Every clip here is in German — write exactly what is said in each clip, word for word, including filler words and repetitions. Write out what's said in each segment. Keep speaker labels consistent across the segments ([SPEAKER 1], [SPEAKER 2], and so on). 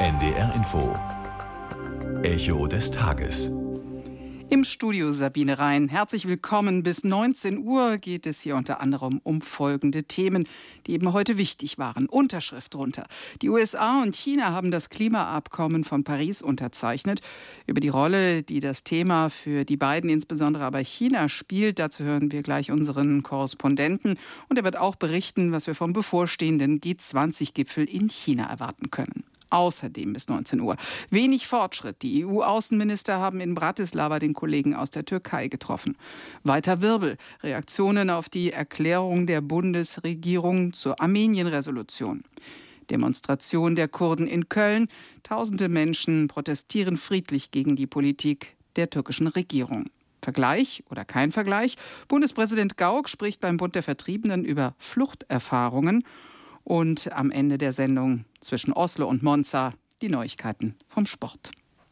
[SPEAKER 1] N D R Info. Echo des Tages.
[SPEAKER 2] Im Studio Sabine Rhein. Herzlich willkommen. Bis neunzehn Uhr geht es hier unter anderem um folgende Themen, die eben heute wichtig waren. Unterschrift drunter. Die U S A und China haben das Klimaabkommen von Paris unterzeichnet. Über die Rolle, die das Thema für die beiden, insbesondere aber China, spielt, dazu hören wir gleich unseren Korrespondenten. Und er wird auch berichten, was wir vom bevorstehenden G zwanzig Gipfel in China erwarten können. Außerdem bis neunzehn Uhr. Wenig Fortschritt. Die E U-Außenminister haben in Bratislava den Kollegen aus der Türkei getroffen. Weiter Wirbel. Reaktionen auf die Erklärung der Bundesregierung zur Armenien-Resolution. Demonstration der Kurden in Köln. Tausende Menschen protestieren friedlich gegen die Politik der türkischen Regierung. Vergleich oder kein Vergleich? Bundespräsident Gauck spricht beim Bund der Vertriebenen über Fluchterfahrungen. Und am Ende der Sendung zwischen Oslo und Monza die Neuigkeiten vom Sport.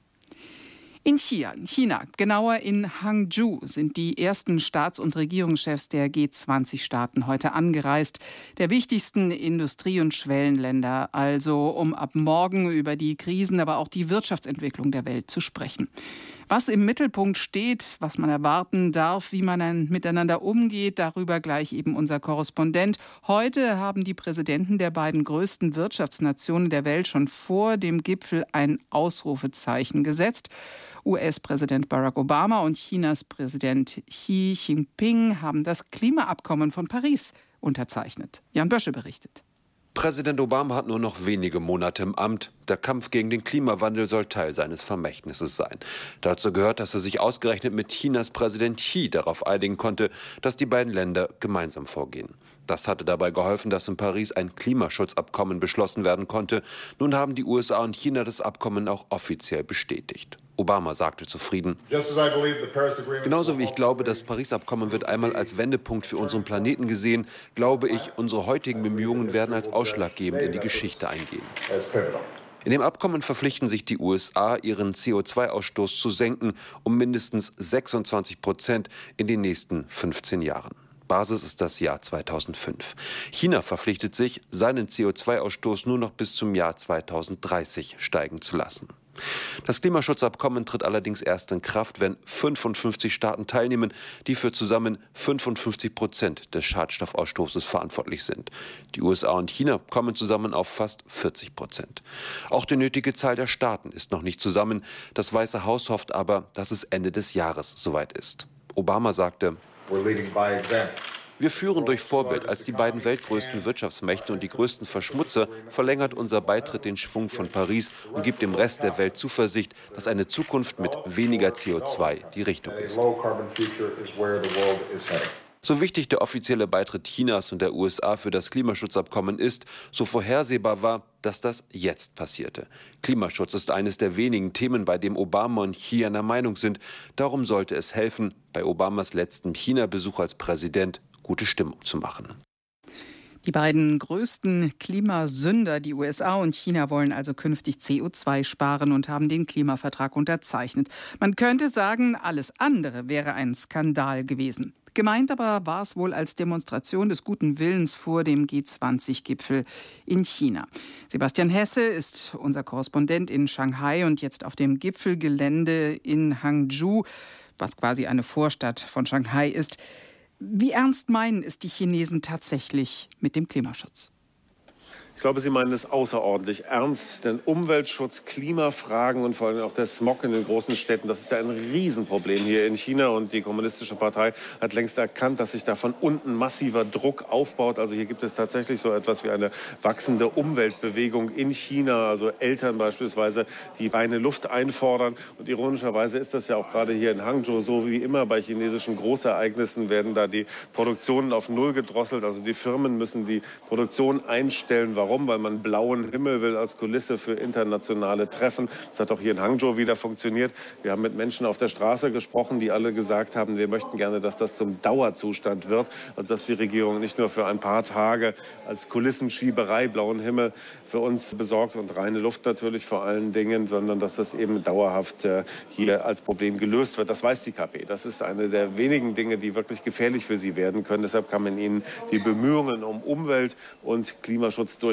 [SPEAKER 2] In China, China, genauer in Hangzhou, sind die ersten Staats- und Regierungschefs der G zwanzig Staaten heute angereist, der wichtigsten Industrie- und Schwellenländer, also um ab morgen über die Krisen, aber auch die Wirtschaftsentwicklung der Welt zu sprechen. Was im Mittelpunkt steht, was man erwarten darf, wie man miteinander umgeht, darüber gleich eben unser Korrespondent. Heute haben die Präsidenten der beiden größten Wirtschaftsnationen der Welt schon vor dem Gipfel ein Ausrufezeichen gesetzt. U S-Präsident Barack Obama und Chinas Präsident Xi Jinping haben das Klimaabkommen von Paris unterzeichnet. Jan Bösche berichtet.
[SPEAKER 3] Präsident Obama hat nur noch wenige Monate im Amt. Der Kampf gegen den Klimawandel soll Teil seines Vermächtnisses sein. Dazu gehört, dass er sich ausgerechnet mit Chinas Präsident Xi darauf einigen konnte, dass die beiden Länder gemeinsam vorgehen. Das hatte dabei geholfen, dass in Paris ein Klimaschutzabkommen beschlossen werden konnte. Nun haben die U S A und China das Abkommen auch offiziell bestätigt. Obama sagte zufrieden: Genauso wie ich glaube, das Paris-Abkommen wird einmal als Wendepunkt für unseren Planeten gesehen, glaube ich, unsere heutigen Bemühungen werden als ausschlaggebend in die Geschichte eingehen. In dem Abkommen verpflichten sich die U S A, ihren C O zwei Ausstoß zu senken um mindestens sechsundzwanzig Prozent in den nächsten fünfzehn Jahren. Basis ist das Jahr zweitausendfünf. China verpflichtet sich, seinen C O zwei Ausstoß nur noch bis zum Jahr zweitausenddreißig steigen zu lassen. Das Klimaschutzabkommen tritt allerdings erst in Kraft, wenn fünfundfünfzig Staaten teilnehmen, die für zusammen fünfundfünfzig Prozent des Schadstoffausstoßes verantwortlich sind. Die U S A und China kommen zusammen auf fast vierzig Prozent. Auch die nötige Zahl der Staaten ist noch nicht zusammen. Das Weiße Haus hofft aber, dass es Ende des Jahres soweit ist. Obama sagte: Wir führen durch Vorbild. Als die beiden weltgrößten Wirtschaftsmächte und die größten Verschmutzer verlängert unser Beitritt den Schwung von Paris und gibt dem Rest der Welt Zuversicht, dass eine Zukunft mit weniger C O zwei die Richtung ist. So wichtig der offizielle Beitritt Chinas und der U S A für das Klimaschutzabkommen ist, so vorhersehbar war, dass das jetzt passierte. Klimaschutz ist eines der wenigen Themen, bei dem Obama und Xi einer Meinung sind. Darum sollte es helfen, bei Obamas letztem China-Besuch als Präsident gute Stimmung zu machen.
[SPEAKER 2] Die beiden größten Klimasünder, die U S A und China, wollen also künftig C O zwei sparen und haben den Klimavertrag unterzeichnet. Man könnte sagen, alles andere wäre ein Skandal gewesen. Gemeint aber war es wohl als Demonstration des guten Willens vor dem G zwanzig Gipfel in China. Sebastian Hesse ist unser Korrespondent in Shanghai und jetzt auf dem Gipfelgelände in Hangzhou, was quasi eine Vorstadt von Shanghai ist. Wie ernst meinen es die Chinesen tatsächlich mit dem Klimaschutz?
[SPEAKER 4] Ich glaube, Sie meinen es außerordentlich ernst, denn Umweltschutz, Klimafragen und vor allem auch der Smog in den großen Städten, das ist ja ein Riesenproblem hier in China und die Kommunistische Partei hat längst erkannt, dass sich da von unten massiver Druck aufbaut. Also hier gibt es tatsächlich so etwas wie eine wachsende Umweltbewegung in China, also Eltern beispielsweise, die reine Luft einfordern und ironischerweise ist das ja auch gerade hier in Hangzhou so wie immer bei chinesischen Großereignissen werden da die Produktionen auf Null gedrosselt, also die Firmen müssen die Produktion einstellen. Warum? Weil man blauen Himmel will als Kulisse für internationale Treffen. Das hat auch hier in Hangzhou wieder funktioniert. Wir haben mit Menschen auf der Straße gesprochen, die alle gesagt haben, wir möchten gerne, dass das zum Dauerzustand wird. Also dass die Regierung nicht nur für ein paar Tage als Kulissenschieberei blauen Himmel für uns besorgt und reine Luft natürlich vor allen Dingen, sondern dass das eben dauerhaft äh, hier als Problem gelöst wird. Das weiß die K P. Das ist eine der wenigen Dinge, die wirklich gefährlich für sie werden können. Deshalb kann man ihnen die Bemühungen um Umwelt und Klimaschutz durchaus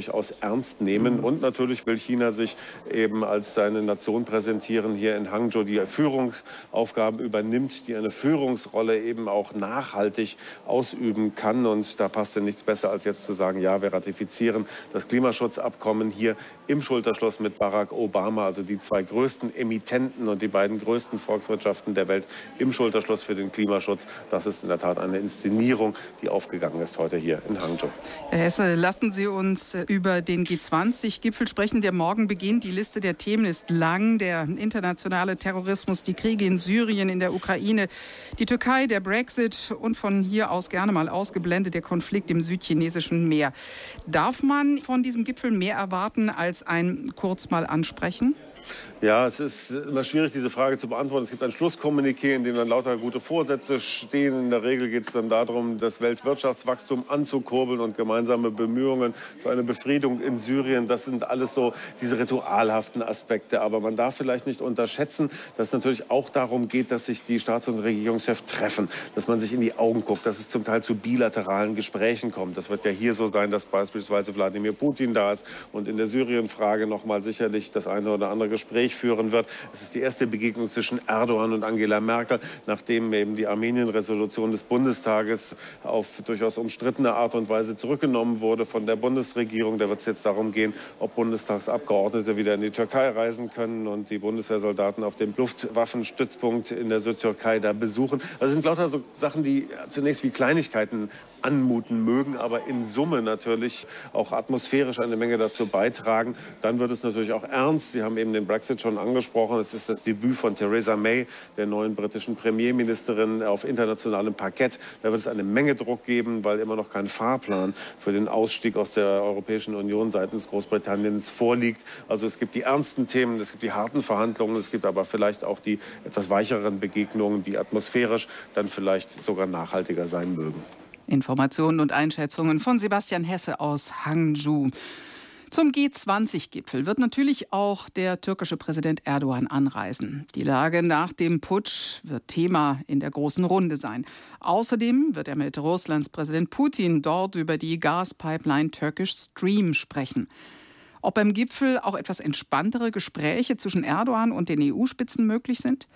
[SPEAKER 4] durchaus ernst nehmen. Und natürlich will China sich eben als seine Nation präsentieren, hier in Hangzhou, die Führungsaufgaben übernimmt, die eine Führungsrolle eben auch nachhaltig ausüben kann. Und da passt ja nichts besser, als jetzt zu sagen, ja, wir ratifizieren das Klimaschutzabkommen hier im Schulterschluss mit Barack Obama, also die zwei größten Emittenten und die beiden größten Volkswirtschaften der Welt im Schulterschluss für den Klimaschutz. Das ist in der Tat eine Inszenierung, die aufgegangen ist heute hier in Hangzhou.
[SPEAKER 2] Herr Hesse, lassen Sie uns über den G zwanzig Gipfel sprechen, der morgen beginnt. Die Liste der Themen ist lang. Der internationale Terrorismus, die Kriege in Syrien, in der Ukraine, die Türkei, der Brexit und von hier aus gerne mal ausgeblendet der Konflikt im südchinesischen Meer. Darf man von diesem Gipfel mehr erwarten als ein kurz mal ansprechen?
[SPEAKER 4] Ja, es ist immer schwierig, diese Frage zu beantworten. Es gibt ein Schlusskommuniqué, in dem dann lauter gute Vorsätze stehen. In der Regel geht es dann darum, das Weltwirtschaftswachstum anzukurbeln und gemeinsame Bemühungen für eine Befriedung in Syrien. Das sind alles so diese ritualhaften Aspekte. Aber man darf vielleicht nicht unterschätzen, dass es natürlich auch darum geht, dass sich die Staats- und Regierungschefs treffen, dass man sich in die Augen guckt, dass es zum Teil zu bilateralen Gesprächen kommt. Das wird ja hier so sein, dass beispielsweise Wladimir Putin da ist und in der Syrien-Frage noch mal sicherlich das eine oder andere Gespräch führen wird. Es ist die erste Begegnung zwischen Erdogan und Angela Merkel, nachdem eben die Armenien-Resolution des Bundestages auf durchaus umstrittene Art und Weise zurückgenommen wurde von der Bundesregierung. Da wird es jetzt darum gehen, ob Bundestagsabgeordnete wieder in die Türkei reisen können und die Bundeswehrsoldaten auf dem Luftwaffenstützpunkt in der Südtürkei da besuchen. Also es sind lauter so Sachen, die zunächst wie Kleinigkeiten anmuten mögen, aber in Summe natürlich auch atmosphärisch eine Menge dazu beitragen. Dann wird es natürlich auch ernst. Sie haben eben den Brexit schon angesprochen. Es ist das Debüt von Theresa May, der neuen britischen Premierministerin, auf internationalem Parkett. Da wird es eine Menge Druck geben, weil immer noch kein Fahrplan für den Ausstieg aus der Europäischen Union seitens Großbritanniens vorliegt. Also es gibt die ernsten Themen, es gibt die harten Verhandlungen, es gibt aber vielleicht auch die etwas weicheren Begegnungen, die atmosphärisch dann vielleicht sogar nachhaltiger sein mögen.
[SPEAKER 2] Informationen und Einschätzungen von Sebastian Hesse aus Hangzhou. Zum G zwanzig Gipfel wird natürlich auch der türkische Präsident Erdogan anreisen. Die Lage nach dem Putsch wird Thema in der großen Runde sein. Außerdem wird er mit Russlands Präsident Putin dort über die Gaspipeline Turkish Stream sprechen. Ob beim Gipfel auch etwas entspanntere Gespräche zwischen Erdogan und den E U-Spitzen möglich sind?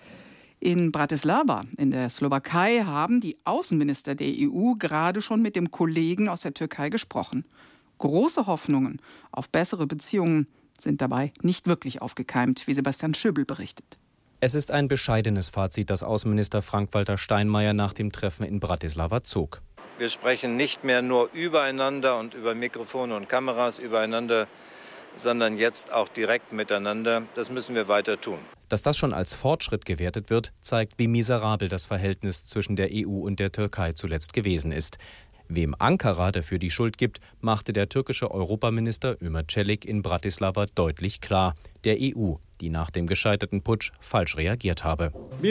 [SPEAKER 2] In Bratislava, in der Slowakei, haben die Außenminister der E U gerade schon mit dem Kollegen aus der Türkei gesprochen. Große Hoffnungen auf bessere Beziehungen sind dabei nicht wirklich aufgekeimt, wie Sebastian Schöbel berichtet.
[SPEAKER 5] Es ist ein bescheidenes Fazit, das Außenminister Frank-Walter Steinmeier nach dem Treffen in Bratislava zog.
[SPEAKER 6] Wir sprechen nicht mehr nur übereinander und über Mikrofone und Kameras übereinander, sondern jetzt auch direkt miteinander. Das müssen wir weiter tun.
[SPEAKER 5] Dass das schon als Fortschritt gewertet wird, zeigt, wie miserabel das Verhältnis zwischen der E U und der Türkei zuletzt gewesen ist. Wem Ankara dafür die Schuld gibt, machte der türkische Europaminister Ömer Çelik in Bratislava deutlich klar: der E U, die nach dem gescheiterten Putsch falsch reagiert habe.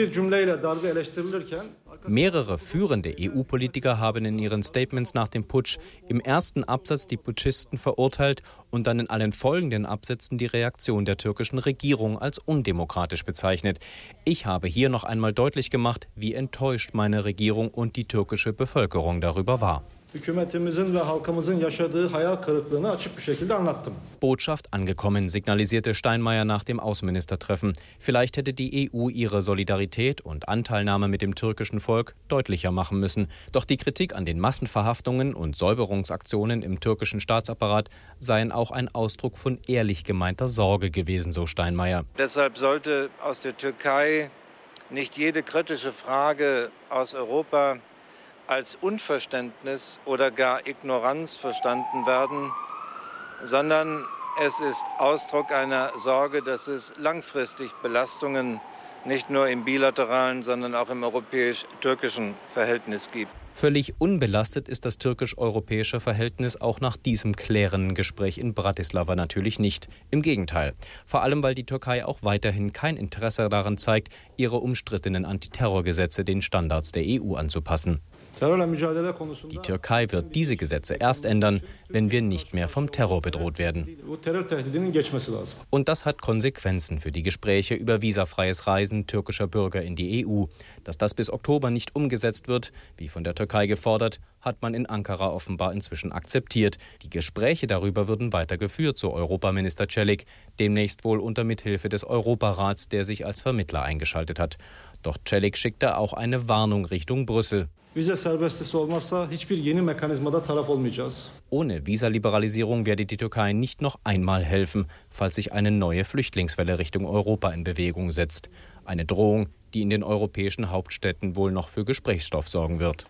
[SPEAKER 5] Mehrere führende E U-Politiker haben in ihren Statements nach dem Putsch im ersten Absatz die Putschisten verurteilt und dann in allen folgenden Absätzen die Reaktion der türkischen Regierung als undemokratisch bezeichnet. Ich habe hier noch einmal deutlich gemacht, wie enttäuscht meine Regierung und die türkische Bevölkerung darüber war. Botschaft angekommen, signalisierte Steinmeier nach dem Außenministertreffen. Vielleicht hätte die E U ihre Solidarität und Anteilnahme mit dem türkischen Volk deutlicher machen müssen. Doch die Kritik an den Massenverhaftungen und Säuberungsaktionen im türkischen Staatsapparat seien auch ein Ausdruck von ehrlich gemeinter Sorge gewesen, so Steinmeier.
[SPEAKER 6] Deshalb sollte aus der Türkei nicht jede kritische Frage aus Europa als Unverständnis oder gar Ignoranz verstanden werden, sondern es ist Ausdruck einer Sorge, dass es langfristig Belastungen nicht nur im bilateralen, sondern auch im europäisch-türkischen Verhältnis gibt.
[SPEAKER 5] Völlig unbelastet ist das türkisch-europäische Verhältnis auch nach diesem klärenden Gespräch in Bratislava natürlich nicht. Im Gegenteil. Vor allem, weil die Türkei auch weiterhin kein Interesse daran zeigt, ihre umstrittenen Antiterrorgesetze den Standards der E U anzupassen. Die Türkei wird diese Gesetze erst ändern, wenn wir nicht mehr vom Terror bedroht werden. Und das hat Konsequenzen für die Gespräche über visafreies Reisen türkischer Bürger in die E U. Dass das bis Oktober nicht umgesetzt wird, wie von der Türkei gefordert, hat man in Ankara offenbar inzwischen akzeptiert. Die Gespräche darüber würden weitergeführt, so Europaminister Çelik, demnächst wohl unter Mithilfe des Europarats, der sich als Vermittler eingeschaltet hat. Doch Çelik schickte auch eine Warnung Richtung Brüssel. Ohne Visaliberalisierung werde die Türkei nicht noch einmal helfen, falls sich eine neue Flüchtlingswelle Richtung Europa in Bewegung setzt. Eine Drohung, die in den europäischen Hauptstädten wohl noch für Gesprächsstoff sorgen wird.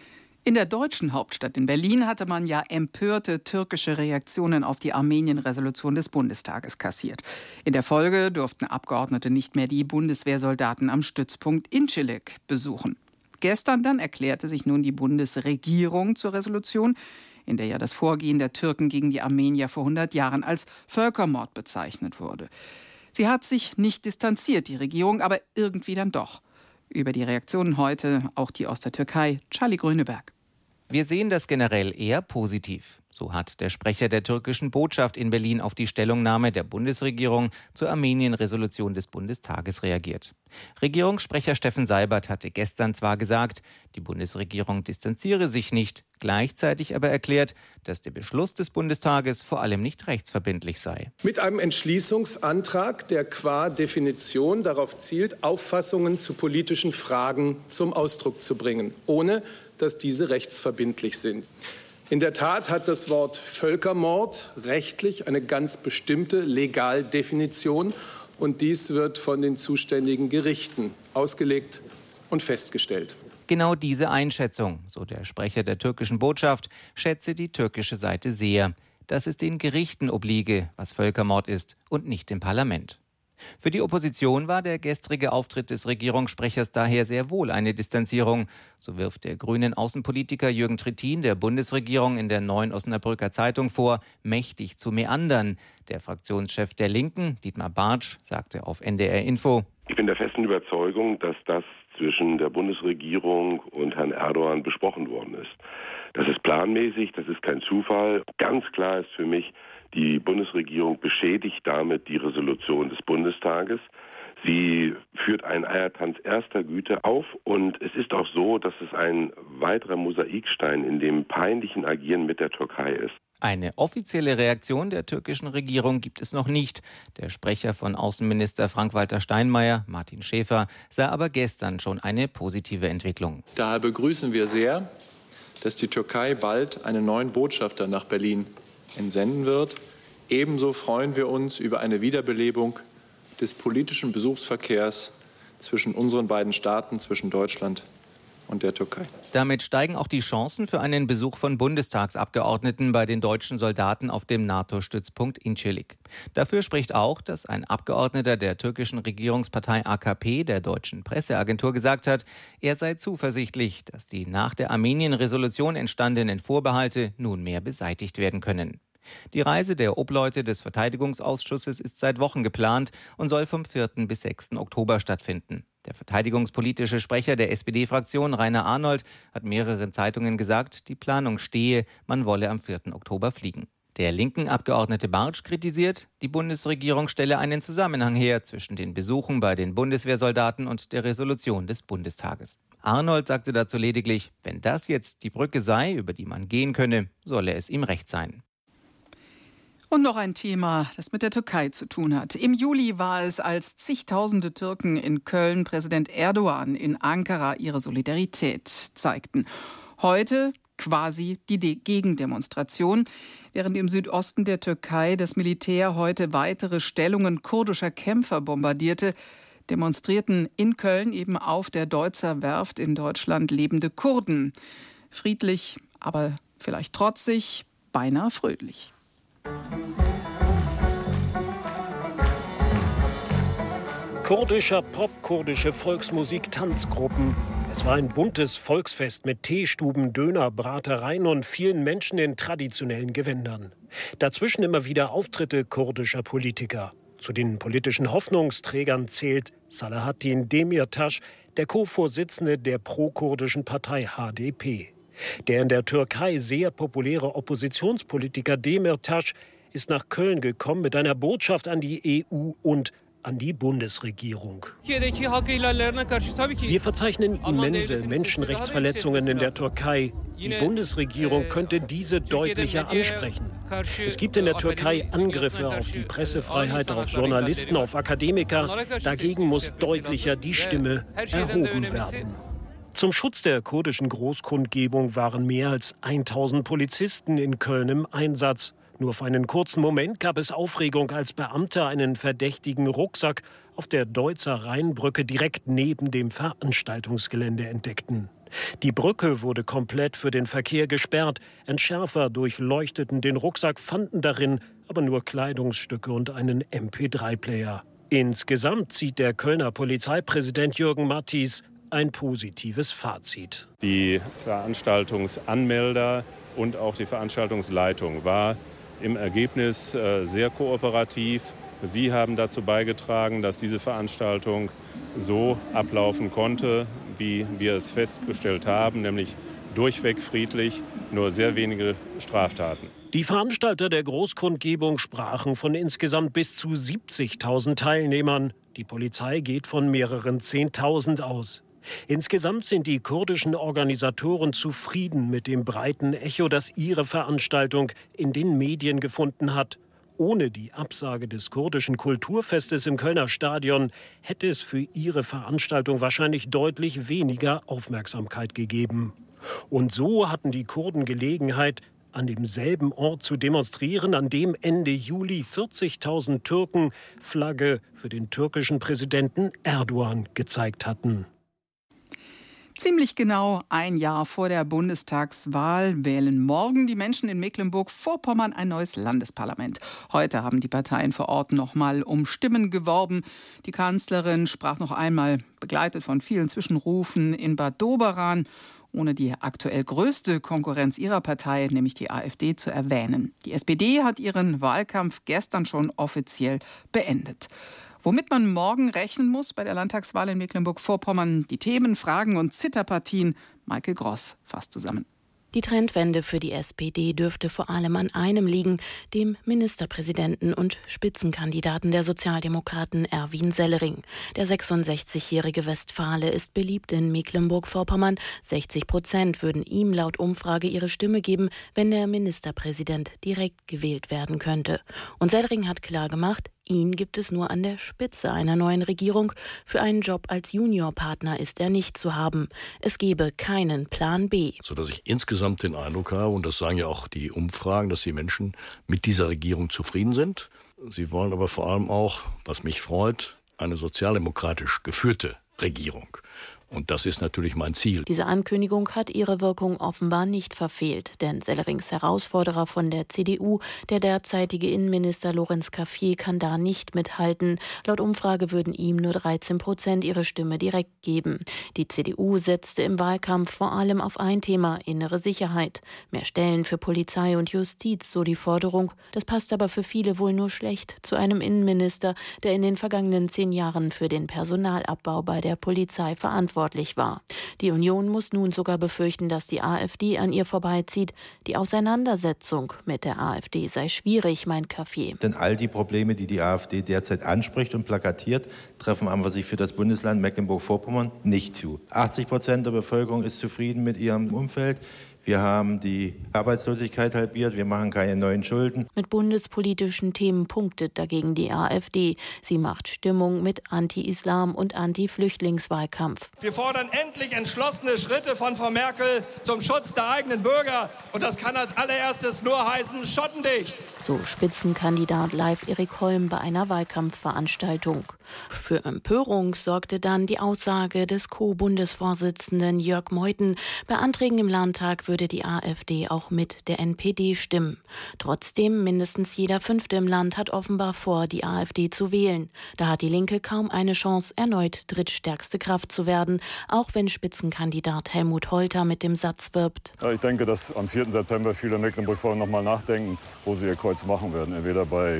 [SPEAKER 2] In der deutschen Hauptstadt in Berlin hatte man ja empörte türkische Reaktionen auf die Armenien-Resolution des Bundestages kassiert. In der Folge durften Abgeordnete nicht mehr die Bundeswehrsoldaten am Stützpunkt Incirlik besuchen. Gestern dann erklärte sich nun die Bundesregierung zur Resolution, in der ja das Vorgehen der Türken gegen die Armenier vor hundert Jahren als Völkermord bezeichnet wurde. Sie hat sich nicht distanziert, die Regierung, aber irgendwie dann doch. Über die Reaktionen heute, auch die aus der Türkei, Charlie Grüneberg.
[SPEAKER 7] Wir sehen das generell eher positiv. So hat der Sprecher der türkischen Botschaft in Berlin auf die Stellungnahme der Bundesregierung zur Armenien-Resolution des Bundestages reagiert. Regierungssprecher Steffen Seibert hatte gestern zwar gesagt, die Bundesregierung distanziere sich nicht, gleichzeitig aber erklärt, dass der Beschluss des Bundestages vor allem nicht rechtsverbindlich sei.
[SPEAKER 8] Mit einem Entschließungsantrag, der qua Definition darauf zielt, Auffassungen zu politischen Fragen zum Ausdruck zu bringen, ohne dass diese rechtsverbindlich sind. In der Tat hat das Wort Völkermord rechtlich eine ganz bestimmte Legaldefinition und dies wird von den zuständigen Gerichten ausgelegt und festgestellt.
[SPEAKER 7] Genau diese Einschätzung, so der Sprecher der türkischen Botschaft, schätze die türkische Seite sehr, dass es den Gerichten obliege, was Völkermord ist und nicht dem Parlament. Für die Opposition war der gestrige Auftritt des Regierungssprechers daher sehr wohl eine Distanzierung. So wirft der grünen Außenpolitiker Jürgen Trittin der Bundesregierung in der Neuen Osnabrücker Zeitung vor, mächtig zu meandern. Der Fraktionschef der Linken, Dietmar Bartsch, sagte auf N D R Info:
[SPEAKER 9] Ich bin der festen Überzeugung, dass das zwischen der Bundesregierung und Herrn Erdogan besprochen worden ist. Das ist planmäßig, das ist kein Zufall. Ganz klar ist für mich, die Bundesregierung beschädigt damit die Resolution des Bundestages. Sie führt einen Eiertanz erster Güte auf und es ist auch so, dass es ein weiterer Mosaikstein in dem peinlichen Agieren mit der Türkei ist.
[SPEAKER 7] Eine offizielle Reaktion der türkischen Regierung gibt es noch nicht. Der Sprecher von Außenminister Frank-Walter Steinmeier, Martin Schäfer, sah aber gestern schon eine positive Entwicklung.
[SPEAKER 10] Daher begrüßen wir sehr, dass die Türkei bald einen neuen Botschafter nach Berlin entsenden wird. Ebenso freuen wir uns über eine Wiederbelebung des politischen Besuchsverkehrs zwischen unseren beiden Staaten, zwischen Deutschland und der Türkei.
[SPEAKER 7] Damit steigen auch die Chancen für einen Besuch von Bundestagsabgeordneten bei den deutschen Soldaten auf dem NATO-Stützpunkt Incirlik. Dafür spricht auch, dass ein Abgeordneter der türkischen Regierungspartei A K P der deutschen Presseagentur gesagt hat, er sei zuversichtlich, dass die nach der Armenien-Resolution entstandenen Vorbehalte nunmehr beseitigt werden können. Die Reise der Obleute des Verteidigungsausschusses ist seit Wochen geplant und soll vom vierten bis sechsten Oktober stattfinden. Der verteidigungspolitische Sprecher der S P D-Fraktion, Rainer Arnold, hat mehreren Zeitungen gesagt, die Planung stehe, man wolle am vierten Oktober fliegen. Der linken Abgeordnete Bartsch kritisiert, die Bundesregierung stelle einen Zusammenhang her zwischen den Besuchen bei den Bundeswehrsoldaten und der Resolution des Bundestages. Arnold sagte dazu lediglich, wenn das jetzt die Brücke sei, über die man gehen könne, solle es ihm recht sein.
[SPEAKER 2] Und noch ein Thema, das mit der Türkei zu tun hat. Im Juli war es, als zigtausende Türken in Köln Präsident Erdogan in Ankara ihre Solidarität zeigten. Heute quasi die De- Gegendemonstration. Während im Südosten der Türkei das Militär heute weitere Stellungen kurdischer Kämpfer bombardierte, demonstrierten in Köln eben auf der Deutzer Werft in Deutschland lebende Kurden. Friedlich, aber vielleicht trotzig, beinahe fröhlich.
[SPEAKER 11] Kurdischer Pop, kurdische Volksmusik, Tanzgruppen. Es war ein buntes Volksfest mit Teestuben, Döner, Bratereien und vielen Menschen in traditionellen Gewändern. Dazwischen immer wieder Auftritte kurdischer Politiker. Zu den politischen Hoffnungsträgern zählt Salahattin Demirtas, der Co-Vorsitzende der pro-kurdischen Partei H D P. Der in der Türkei sehr populäre Oppositionspolitiker Demirtaş ist nach Köln gekommen mit einer Botschaft an die E U und an die Bundesregierung. Wir verzeichnen immense Menschenrechtsverletzungen in der Türkei. Die Bundesregierung könnte diese deutlicher ansprechen. Es gibt in der Türkei Angriffe auf die Pressefreiheit, auf Journalisten, auf Akademiker. Dagegen muss deutlicher die Stimme erhoben werden. Zum Schutz der kurdischen Großkundgebung waren mehr als tausend Polizisten in Köln im Einsatz. Nur für einen kurzen Moment gab es Aufregung, als Beamte einen verdächtigen Rucksack auf der Deutzer Rheinbrücke direkt neben dem Veranstaltungsgelände entdeckten. Die Brücke wurde komplett für den Verkehr gesperrt. Entschärfer durchleuchteten den Rucksack, fanden darin aber nur Kleidungsstücke und einen M P drei Player. Insgesamt zieht der Kölner Polizeipräsident Jürgen Mattis ein positives Fazit.
[SPEAKER 12] Die Veranstaltungsanmelder und auch die Veranstaltungsleitung war im Ergebnis äh, sehr kooperativ. Sie haben dazu beigetragen, dass diese Veranstaltung so ablaufen konnte, wie wir es festgestellt haben, nämlich durchweg friedlich, nur sehr wenige Straftaten.
[SPEAKER 11] Die Veranstalter der Großkundgebung sprachen von insgesamt bis zu siebzigtausend Teilnehmern. Die Polizei geht von mehreren Zehntausend aus. Insgesamt sind die kurdischen Organisatoren zufrieden mit dem breiten Echo, das ihre Veranstaltung in den Medien gefunden hat. Ohne die Absage des kurdischen Kulturfestes im Kölner Stadion hätte es für ihre Veranstaltung wahrscheinlich deutlich weniger Aufmerksamkeit gegeben. Und so hatten die Kurden Gelegenheit, an demselben Ort zu demonstrieren, an dem Ende Juli vierzigtausend Türken Flagge für den türkischen Präsidenten Erdogan gezeigt hatten.
[SPEAKER 2] Ziemlich genau ein Jahr vor der Bundestagswahl wählen morgen die Menschen in Mecklenburg-Vorpommern ein neues Landesparlament. Heute haben die Parteien vor Ort noch mal um Stimmen geworben. Die Kanzlerin sprach noch einmal, begleitet von vielen Zwischenrufen, in Bad Doberan, ohne die aktuell größte Konkurrenz ihrer Partei, nämlich die AfD, zu erwähnen. Die S P D hat ihren Wahlkampf gestern schon offiziell beendet. Womit man morgen rechnen muss bei der Landtagswahl in Mecklenburg-Vorpommern, die Themen, Fragen und Zitterpartien. Michael Gross fasst zusammen.
[SPEAKER 13] Die Trendwende für die S P D dürfte vor allem an einem liegen, dem Ministerpräsidenten und Spitzenkandidaten der Sozialdemokraten Erwin Sellering. Der sechsundsechzigjährige Westfale ist beliebt in Mecklenburg-Vorpommern. sechzig Prozent würden ihm laut Umfrage ihre Stimme geben, wenn der Ministerpräsident direkt gewählt werden könnte. Und Sellering hat klargemacht, ihn gibt es nur an der Spitze einer neuen Regierung. Für einen Job als Juniorpartner ist er nicht zu haben. Es gebe keinen Plan B.
[SPEAKER 14] Sodass ich insgesamt den Eindruck habe, und das sagen ja auch die Umfragen, dass die Menschen mit dieser Regierung zufrieden sind. Sie wollen aber vor allem auch, was mich freut, eine sozialdemokratisch geführte Regierung. Und das ist natürlich mein Ziel.
[SPEAKER 13] Diese Ankündigung hat ihre Wirkung offenbar nicht verfehlt. Denn Sellerings Herausforderer von der C D U, der derzeitige Innenminister Lorenz Cafier, kann da nicht mithalten. Laut Umfrage würden ihm nur dreizehn Prozent ihre Stimme direkt geben. Die C D U setzte im Wahlkampf vor allem auf ein Thema: innere Sicherheit. Mehr Stellen für Polizei und Justiz, so die Forderung. Das passt aber für viele wohl nur schlecht zu einem Innenminister, der in den vergangenen zehn Jahren für den Personalabbau bei der Polizei verantwortlich war. Die Union muss nun sogar befürchten, dass die AfD an ihr vorbeizieht. Die Auseinandersetzung mit der AfD sei schwierig, meint Cafier.
[SPEAKER 15] Denn all die Probleme, die die AfD derzeit anspricht und plakatiert, treffen an sich für das Bundesland Mecklenburg-Vorpommern nicht zu. achtzig Prozent der Bevölkerung ist zufrieden mit ihrem Umfeld. Wir haben die Arbeitslosigkeit halbiert, wir machen keine neuen Schulden.
[SPEAKER 13] Mit bundespolitischen Themen punktet dagegen die AfD. Sie macht Stimmung mit Anti-Islam- und Anti-Flüchtlingswahlkampf.
[SPEAKER 16] Wir fordern endlich entschlossene Schritte von Frau Merkel zum Schutz der eigenen Bürger. Und das kann als allererstes nur heißen, schottendicht.
[SPEAKER 13] So Spitzenkandidat Leif Erik Holm bei einer Wahlkampfveranstaltung. Für Empörung sorgte dann die Aussage des Co-Bundesvorsitzenden Jörg Meuthen. Bei Anträgen im Landtag würde die AfD auch mit der N P D stimmen. Trotzdem, mindestens jeder Fünfte im Land hat offenbar vor, die AfD zu wählen. Da hat die Linke kaum eine Chance, erneut drittstärkste Kraft zu werden, auch wenn Spitzenkandidat Helmut Holter mit dem Satz wirbt.
[SPEAKER 17] Ja, ich denke, dass am vierten September viele in Mecklenburg-Vorpommern noch mal nachdenken, wo sie ihr Kreuz machen werden. Entweder bei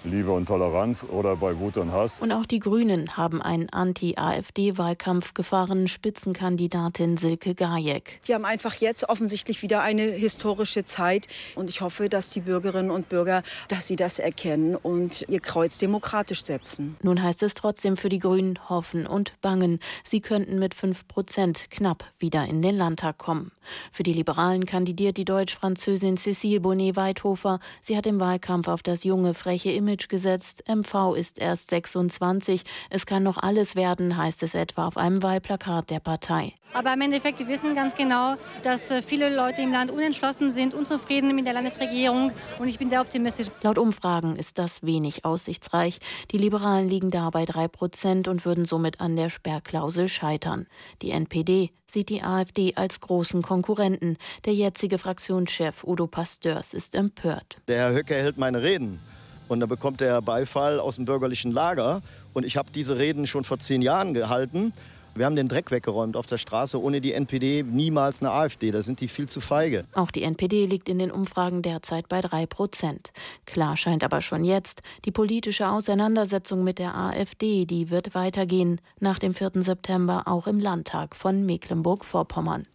[SPEAKER 17] Liebe und Toleranz oder bei Wut und Hass.
[SPEAKER 13] Und auch die Grünen haben einen Anti-AfD-Wahlkampf gefahren. Spitzenkandidatin Silke Gajek.
[SPEAKER 18] Wir haben einfach jetzt offensichtlich wieder eine historische Zeit. Und ich hoffe, dass die Bürgerinnen und Bürger, dass sie das erkennen und ihr Kreuz demokratisch setzen.
[SPEAKER 13] Nun heißt es trotzdem für die Grünen hoffen und bangen. Sie könnten mit fünf Prozent knapp wieder in den Landtag kommen. Für die Liberalen kandidiert die Deutsch-Französin Cécile Bonnet-Weithofer. Sie hat im Wahlkampf auf das junge, freche Image gesetzt. M V ist erst sechsundzwanzig. Es kann noch alles werden, heißt es etwa auf einem Wahlplakat der Partei.
[SPEAKER 19] Aber im Endeffekt, wir wissen ganz genau, dass viele Leute im Land unentschlossen sind, unzufrieden mit der Landesregierung. Und ich bin sehr optimistisch.
[SPEAKER 13] Laut Umfragen ist das wenig aussichtsreich. Die Liberalen liegen da bei drei Prozent und würden somit an der Sperrklausel scheitern. Die N P D sieht die AfD als großen Konkurrenten. Der jetzige Fraktionschef Udo Pasteurs ist empört.
[SPEAKER 20] Der Herr Höcke hält meine Reden. Und da bekommt er Beifall aus dem bürgerlichen Lager. Und ich habe diese Reden schon vor zehn Jahren gehalten. Wir haben den Dreck weggeräumt auf der Straße. Ohne die N P D niemals eine AfD. Da sind die viel zu feige.
[SPEAKER 13] Auch die N P D liegt in den Umfragen derzeit bei drei Prozent. Klar scheint aber schon jetzt, die politische Auseinandersetzung mit der AfD, die wird weitergehen. Nach dem vierten September auch im Landtag von Mecklenburg-Vorpommern.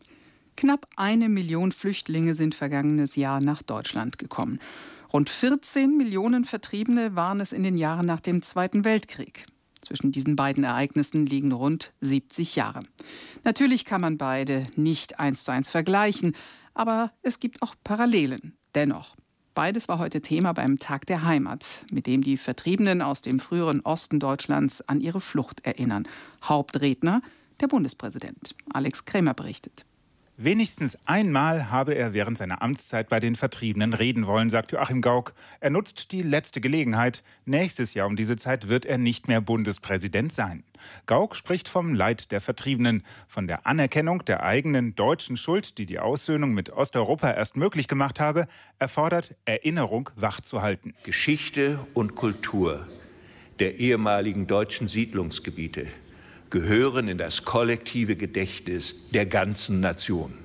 [SPEAKER 2] Knapp eine Million Flüchtlinge sind vergangenes Jahr nach Deutschland gekommen. Rund vierzehn Millionen Vertriebene waren es in den Jahren nach dem Zweiten Weltkrieg. Zwischen diesen beiden Ereignissen liegen rund siebzig Jahre. Natürlich kann man beide nicht eins zu eins vergleichen, aber es gibt auch Parallelen. Dennoch, beides war heute Thema beim Tag der Heimat, mit dem die Vertriebenen aus dem früheren Osten Deutschlands an ihre Flucht erinnern. Hauptredner der Bundespräsident. Alex Krämer berichtet.
[SPEAKER 21] Wenigstens einmal habe er während seiner Amtszeit bei den Vertriebenen reden wollen, sagt Joachim Gauck. Er nutzt die letzte Gelegenheit. Nächstes Jahr um diese Zeit wird er nicht mehr Bundespräsident sein. Gauck spricht vom Leid der Vertriebenen, von der Anerkennung der eigenen deutschen Schuld, die die Aussöhnung mit Osteuropa erst möglich gemacht habe. Er fordert, Erinnerung wachzuhalten.
[SPEAKER 22] Geschichte und Kultur der ehemaligen deutschen Siedlungsgebiete gehören in das kollektive Gedächtnis der ganzen Nation.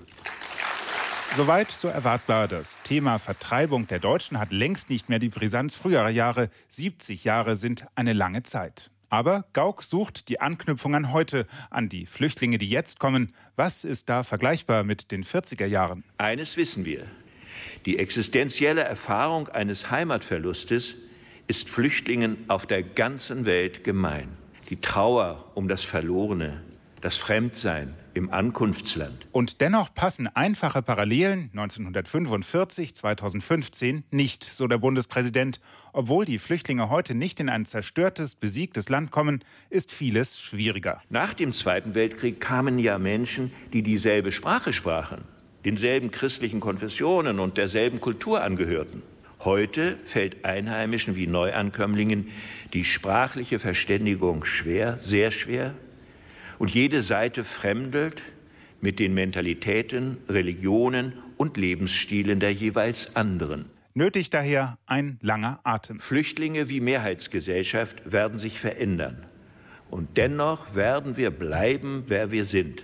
[SPEAKER 21] Soweit so erwartbar. Das Thema Vertreibung der Deutschen hat längst nicht mehr die Brisanz früherer Jahre. siebzig Jahre sind eine lange Zeit. Aber Gauck sucht die Anknüpfung an heute, an die Flüchtlinge, die jetzt kommen. Was ist da vergleichbar mit den vierziger Jahren?
[SPEAKER 22] Eines wissen wir. Die existenzielle Erfahrung eines Heimatverlustes ist Flüchtlingen auf der ganzen Welt gemein. Die Trauer um das Verlorene, das Fremdsein im Ankunftsland.
[SPEAKER 21] Und dennoch passen einfache Parallelen neunzehnhundertfünfundvierzig, zweitausendfünfzehn nicht, so der Bundespräsident. Obwohl die Flüchtlinge heute nicht in ein zerstörtes, besiegtes Land kommen, ist vieles schwieriger.
[SPEAKER 22] Nach dem Zweiten Weltkrieg kamen ja Menschen, die dieselbe Sprache sprachen, denselben christlichen Konfessionen und derselben Kultur angehörten. Heute fällt Einheimischen wie Neuankömmlingen die sprachliche Verständigung schwer, sehr schwer. Und jede Seite fremdelt mit den Mentalitäten, Religionen und Lebensstilen der jeweils anderen.
[SPEAKER 21] Nötig daher ein langer Atem.
[SPEAKER 22] Flüchtlinge wie Mehrheitsgesellschaft werden sich verändern. Und dennoch werden wir bleiben, wer wir sind.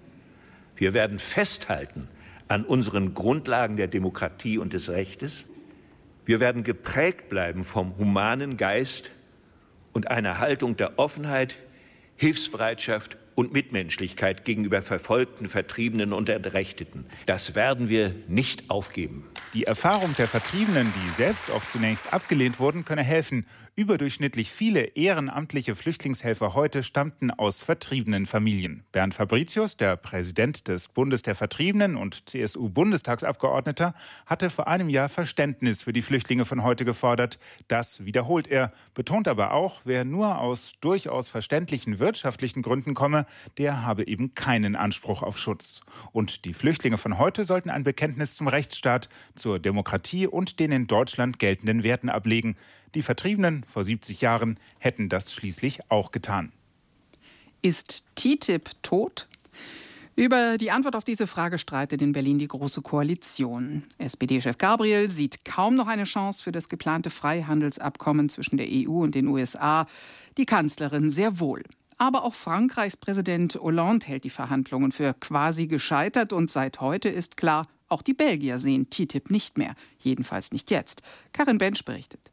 [SPEAKER 22] Wir werden festhalten an unseren Grundlagen der Demokratie und des Rechtes. Wir werden geprägt bleiben vom humanen Geist und einer Haltung der Offenheit, Hilfsbereitschaft und Mitmenschlichkeit gegenüber Verfolgten, Vertriebenen und Entrechteten. Das werden wir nicht aufgeben.
[SPEAKER 21] Die Erfahrung der Vertriebenen, die selbst oft zunächst abgelehnt wurden, könne helfen. Überdurchschnittlich viele ehrenamtliche Flüchtlingshelfer heute stammten aus vertriebenen Familien. Bernd Fabricius, der Präsident des Bundes der Vertriebenen und C S U-Bundestagsabgeordneter, hatte vor einem Jahr Verständnis für die Flüchtlinge von heute gefordert. Das wiederholt er, betont aber auch, wer nur aus durchaus verständlichen wirtschaftlichen Gründen komme, der habe eben keinen Anspruch auf Schutz. Und die Flüchtlinge von heute sollten ein Bekenntnis zum Rechtsstaat, zur Demokratie und den in Deutschland geltenden Werten ablegen. Die Vertriebenen vor siebzig Jahren hätten das schließlich auch getan.
[SPEAKER 2] Ist T T I P tot? Über die Antwort auf diese Frage streitet in Berlin die Große Koalition. S P D-Chef Gabriel sieht kaum noch eine Chance für das geplante Freihandelsabkommen zwischen der E U und den U S A. Die Kanzlerin sehr wohl. Aber auch Frankreichs Präsident Hollande hält die Verhandlungen für quasi gescheitert. Und seit heute ist klar, auch die Belgier sehen T T I P nicht mehr. Jedenfalls nicht jetzt. Karin Bensch berichtet.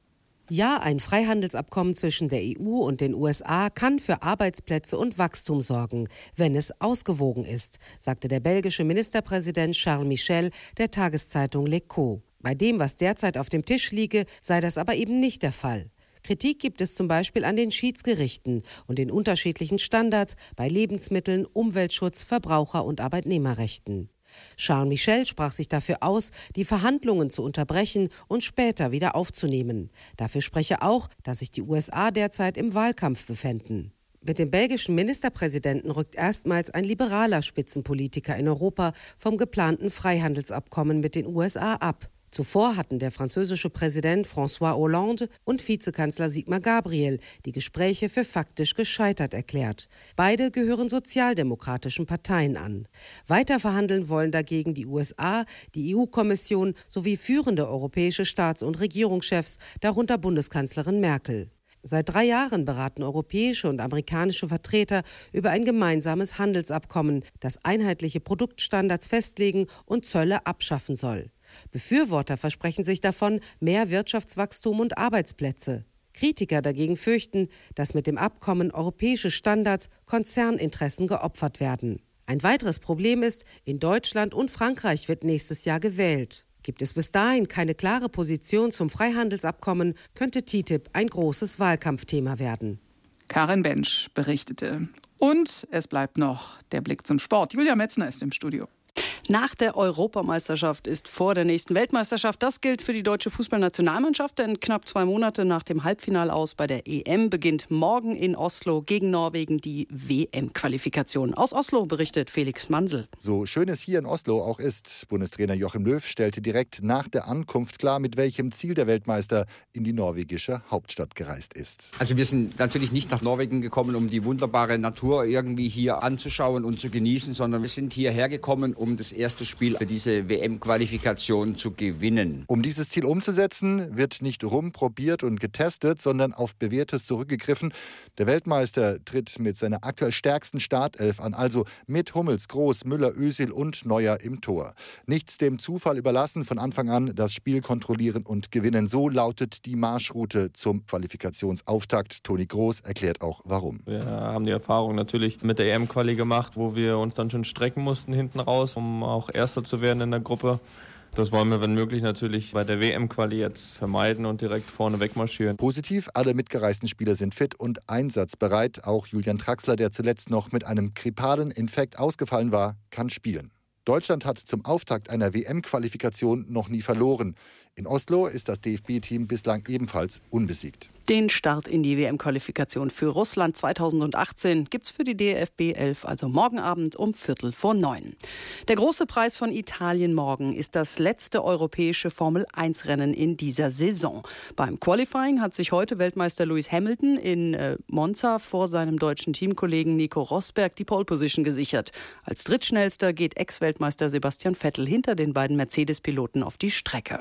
[SPEAKER 1] Ja, ein Freihandelsabkommen zwischen der E U und den U S A kann für Arbeitsplätze und Wachstum sorgen, wenn es ausgewogen ist, sagte der belgische Ministerpräsident Charles Michel der Tageszeitung L'Echo. Bei dem, was derzeit auf dem Tisch liege, sei das aber eben nicht der Fall. Kritik gibt es zum Beispiel an den Schiedsgerichten und den unterschiedlichen Standards bei Lebensmitteln, Umweltschutz, Verbraucher- und Arbeitnehmerrechten. Charles Michel sprach sich dafür aus, die Verhandlungen zu unterbrechen und später wieder aufzunehmen. Dafür spreche auch, dass sich die U S A derzeit im Wahlkampf befänden. Mit dem belgischen Ministerpräsidenten rückt erstmals ein liberaler Spitzenpolitiker in Europa vom geplanten Freihandelsabkommen mit den U S A ab. Zuvor hatten der französische Präsident François Hollande und Vizekanzler Sigmar Gabriel die Gespräche für faktisch gescheitert erklärt. Beide gehören sozialdemokratischen Parteien an. Weiter verhandeln wollen dagegen die U S A, die E U-Kommission sowie führende europäische Staats- und Regierungschefs, darunter Bundeskanzlerin Merkel. Seit drei Jahren beraten europäische und amerikanische Vertreter über ein gemeinsames Handelsabkommen, das einheitliche Produktstandards festlegen und Zölle abschaffen soll. Befürworter versprechen sich davon mehr Wirtschaftswachstum und Arbeitsplätze. Kritiker dagegen fürchten, dass mit dem Abkommen europäische Standards Konzerninteressen geopfert werden. Ein weiteres Problem ist, in Deutschland und Frankreich wird nächstes Jahr gewählt. Gibt es bis dahin keine klare Position zum Freihandelsabkommen, könnte T T I P ein großes Wahlkampfthema werden.
[SPEAKER 2] Karin Bensch berichtete. Und es bleibt noch der Blick zum Sport. Julia Metzner ist im Studio.
[SPEAKER 3] Nach der Europameisterschaft ist vor der nächsten Weltmeisterschaft. Das gilt für die deutsche Fußballnationalmannschaft, denn knapp zwei Monate nach dem Halbfinale aus bei der E M beginnt morgen in Oslo gegen Norwegen die W M-Qualifikation. Aus Oslo berichtet Felix Mansel.
[SPEAKER 23] So schön es hier in Oslo auch ist, Bundestrainer Joachim Löw stellte direkt nach der Ankunft klar, mit welchem Ziel der Weltmeister in die norwegische Hauptstadt gereist ist.
[SPEAKER 24] Also wir sind natürlich nicht nach Norwegen gekommen, um die wunderbare Natur irgendwie hier anzuschauen und zu genießen, sondern wir sind hierher gekommen, um das erste Spiel für diese W M-Qualifikation zu gewinnen.
[SPEAKER 23] Um dieses Ziel umzusetzen, wird nicht rumprobiert und getestet, sondern auf Bewährtes zurückgegriffen. Der Weltmeister tritt mit seiner aktuell stärksten Startelf an, also mit Hummels, Groß, Müller, Özil und Neuer im Tor. Nichts dem Zufall überlassen, von Anfang an das Spiel kontrollieren und gewinnen. So lautet die Marschroute zum Qualifikationsauftakt. Toni Groß erklärt auch, warum.
[SPEAKER 25] Wir haben die Erfahrung natürlich mit der E M-Quali gemacht, wo wir uns dann schon strecken mussten hinten raus, um auch Erster zu werden in der Gruppe. Das wollen wir, wenn möglich, natürlich bei der W M-Quali jetzt vermeiden und direkt vorne wegmarschieren.
[SPEAKER 23] Positiv, alle mitgereisten Spieler sind fit und einsatzbereit. Auch Julian Traxler, der zuletzt noch mit einem grippalen Infekt ausgefallen war, kann spielen. Deutschland hat zum Auftakt einer W M-Qualifikation noch nie verloren. In Oslo ist das D F B-Team bislang ebenfalls unbesiegt.
[SPEAKER 3] Den Start in die W M-Qualifikation für Russland zweitausendachtzehn gibt's für die D F B elf, also morgen Abend um Viertel vor neun. Der große Preis von Italien morgen ist das letzte europäische Formel eins Rennen in dieser Saison. Beim Qualifying hat sich heute Weltmeister Lewis Hamilton in äh, Monza vor seinem deutschen Teamkollegen Nico Rosberg die Pole Position gesichert. Als drittschnellster geht Ex-Weltmeister Sebastian Vettel hinter den beiden Mercedes-Piloten auf die Strecke.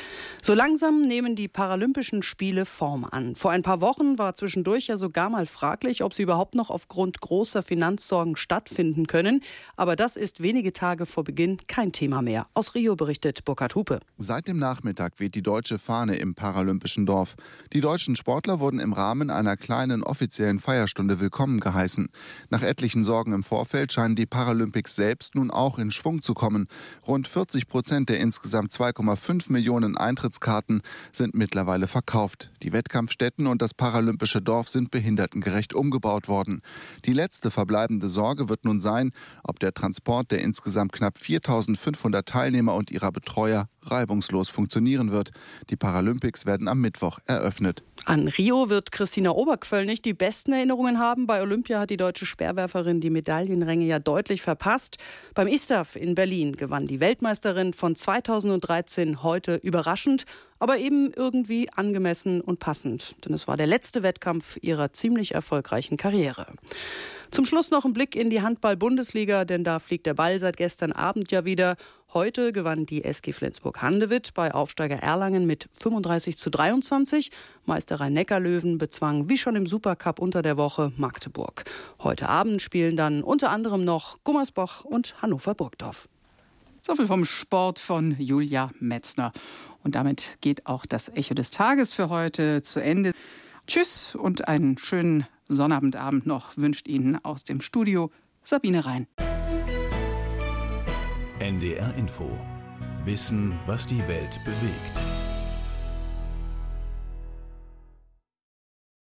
[SPEAKER 3] So langsam nehmen die Paralympischen Spiele Form an. Vor ein paar Wochen war zwischendurch ja sogar mal fraglich, ob sie überhaupt noch aufgrund großer Finanzsorgen stattfinden können. Aber das ist wenige Tage vor Beginn kein Thema mehr. Aus Rio berichtet Burkhard Hupe.
[SPEAKER 26] Seit dem Nachmittag weht die deutsche Fahne im Paralympischen Dorf. Die deutschen Sportler wurden im Rahmen einer kleinen offiziellen Feierstunde willkommen geheißen. Nach etlichen Sorgen im Vorfeld scheinen die Paralympics selbst nun auch in Schwung zu kommen. Rund vierzig Prozent der insgesamt zwei Komma fünf Millionen Eintrittskarten sind mittlerweile verkauft. Die Wettkampfstätten und das paralympische Dorf sind behindertengerecht umgebaut worden. Die letzte verbleibende Sorge wird nun sein, ob der Transport der insgesamt knapp viertausendfünfhundert Teilnehmer und ihrer Betreuer reibungslos funktionieren wird. Die Paralympics werden am Mittwoch eröffnet.
[SPEAKER 3] An Rio wird Christina Obergvöllnig die besten Erinnerungen haben. Bei Olympia hat die deutsche Speerwerferin die Medaillenränge ja deutlich verpasst. Beim I S T A F in Berlin gewann die Weltmeisterin von zweitausenddreizehn heute überraschend, aber eben irgendwie angemessen und passend. Denn es war der letzte Wettkampf ihrer ziemlich erfolgreichen Karriere. Zum Schluss noch ein Blick in die Handball-Bundesliga, denn da fliegt der Ball seit gestern Abend ja wieder. Heute gewann die S G Flensburg-Handewitt bei Aufsteiger Erlangen mit fünfunddreißig zu dreiundzwanzig. Meister Rhein-Neckar-Löwen bezwang wie schon im Supercup unter der Woche Magdeburg. Heute Abend spielen dann unter anderem noch Gummersbach und Hannover Burgdorf.
[SPEAKER 2] So viel vom Sport von Julia Metzner. Und damit geht auch das Echo des Tages für heute zu Ende. Tschüss und einen schönen Sonnabendabend noch wünscht Ihnen aus dem Studio Sabine Rhein.
[SPEAKER 4] N D R Info. Wissen, was die Welt bewegt.